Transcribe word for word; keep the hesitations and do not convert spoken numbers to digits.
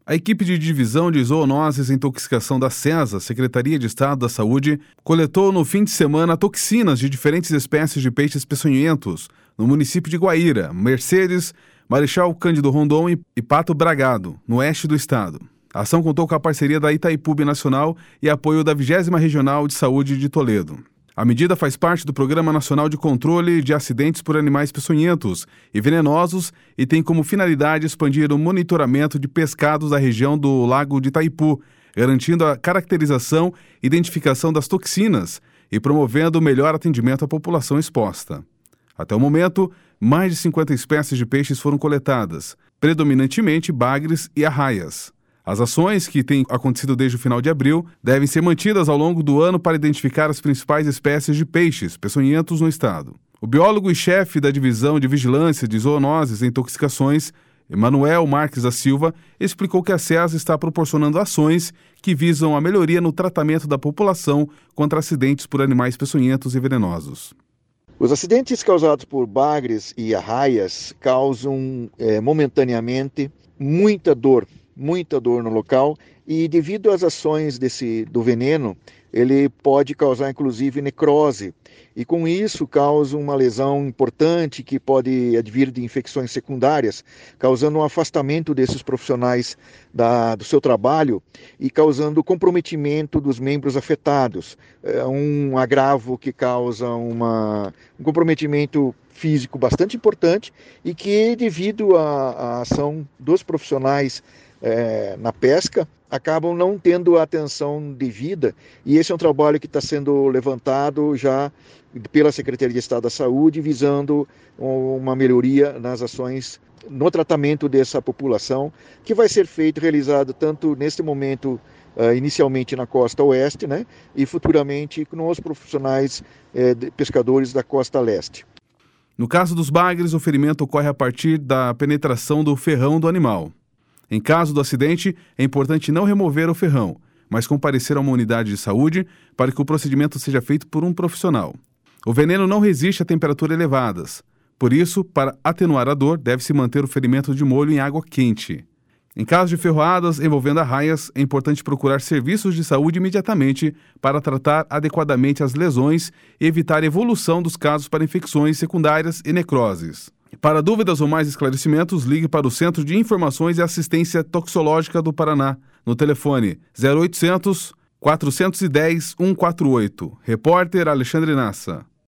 A equipe de divisão de zoonoses e intoxicação da SESA, Secretaria de Estado da Saúde, coletou no fim de semana toxinas de diferentes espécies de peixes peçonhentos no município de Guaíra, Mercedes, Marechal Cândido Rondon e Pato Bragado, no oeste do estado. A ação contou com a parceria da Itaipu Nacional e apoio da vigésima Regional de Saúde de Toledo. A medida faz parte do Programa Nacional de Controle de Acidentes por Animais Peçonhentos e Venenosos e tem como finalidade expandir o monitoramento de pescados da região do Lago de Itaipu, garantindo a caracterização e identificação das toxinas e promovendo o melhor atendimento à população exposta. Até o momento, mais de cinquenta espécies de peixes foram coletadas, predominantemente bagres e arraias. As ações, que têm acontecido desde o final de abril, devem ser mantidas ao longo do ano para identificar as principais espécies de peixes peçonhentos no estado. O biólogo e chefe da Divisão de Vigilância de Zoonoses e Intoxicações, Emanuel Marques da Silva, explicou que a SESA está proporcionando ações que visam a melhoria no tratamento da população contra acidentes por animais peçonhentos e venenosos. Os acidentes causados por bagres e arraias causam é, momentaneamente muita dor, muita dor no local, e devido às ações desse, do veneno, ele pode causar inclusive necrose, e com isso causa uma lesão importante que pode advir de infecções secundárias, causando um afastamento desses profissionais da, do seu trabalho e causando comprometimento dos membros afetados. É um agravo que causa uma, um comprometimento físico bastante importante e que, devido à, à ação dos profissionais É, na pesca, acabam não tendo a atenção devida, e esse é um trabalho que está sendo levantado já pela Secretaria de Estado da Saúde, visando uma melhoria nas ações no tratamento dessa população, que vai ser feito, realizado tanto neste momento, uh, inicialmente na costa oeste, né, e futuramente com os profissionais eh, de pescadores da costa leste. No caso dos bagres, o ferimento ocorre a partir da penetração do ferrão do animal. Em caso do acidente, é importante não remover o ferrão, mas comparecer a uma unidade de saúde para que o procedimento seja feito por um profissional. O veneno não resiste a temperaturas elevadas. Por isso, para atenuar a dor, deve-se manter o ferimento de molho em água quente. Em caso de ferroadas envolvendo arraias, é importante procurar serviços de saúde imediatamente para tratar adequadamente as lesões e evitar a evolução dos casos para infecções secundárias e necroses. Para dúvidas ou mais esclarecimentos, ligue para o Centro de Informações e Assistência Toxicológica do Paraná, no telefone zero oitocentos, quatrocentos e dez, cento e quarenta e oito. Repórter Alexandre Nassa.